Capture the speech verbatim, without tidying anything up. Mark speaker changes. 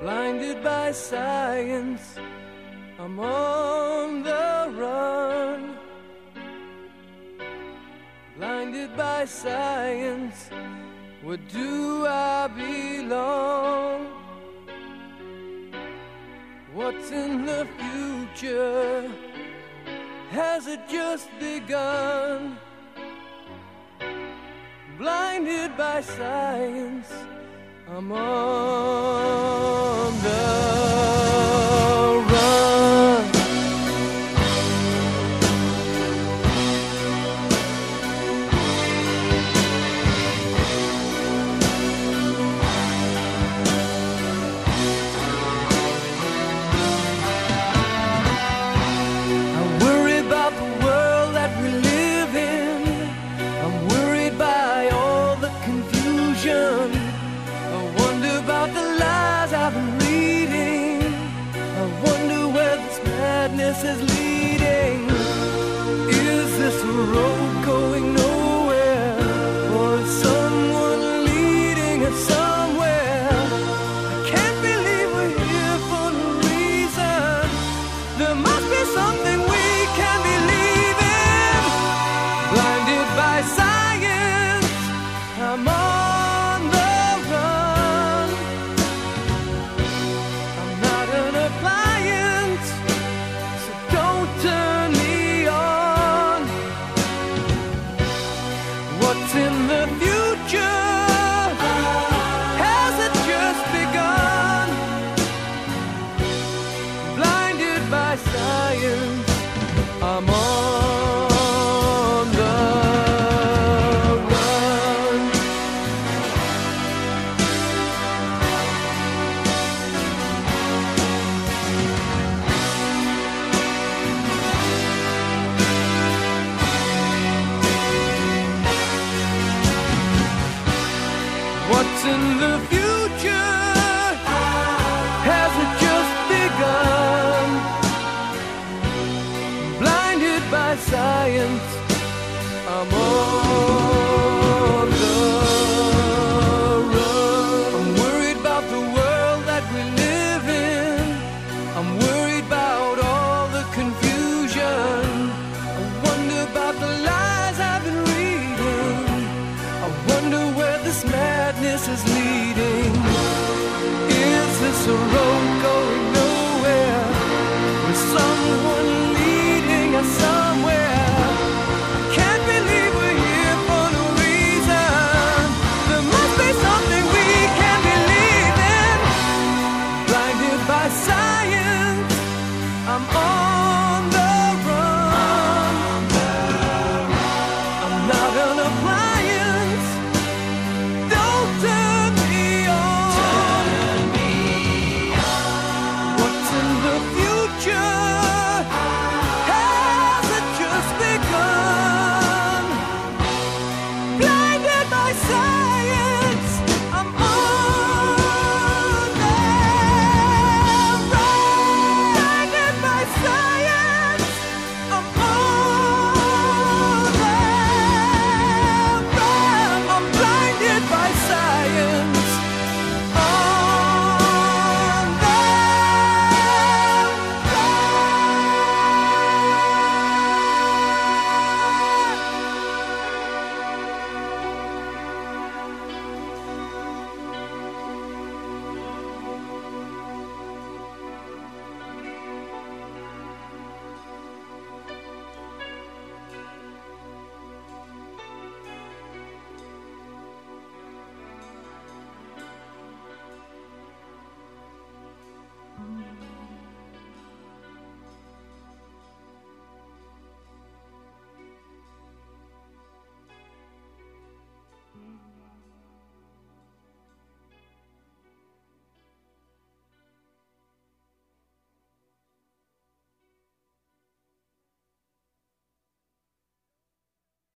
Speaker 1: blinded by science, I'm on the run. Blinded by science, where do I belong? What's in the future? Has it just begun? Blinded by science, I'm on the run. I worry about the world that we live in. I'm worried by all the confusion. I wonder about the lies I've been reading. I wonder where this madness is leading. Is this a road going nowhere? Or is someone leading us somewhere? I can't believe we're here for no reason. There must be something we can believe in. Blinded by science, I'm on the run. I'm not an appliance, so don't turn me on. What's in the future? Has it just begun? Blinded by science, I'm on the run. What's in the future? Has it just begun? Blinded by science, I'm on the run. I'm worried about the world that we live in. I'm worried about all the confusion. I wonder about the lies I've been reading. I wonder where this madness is leading. Is this a road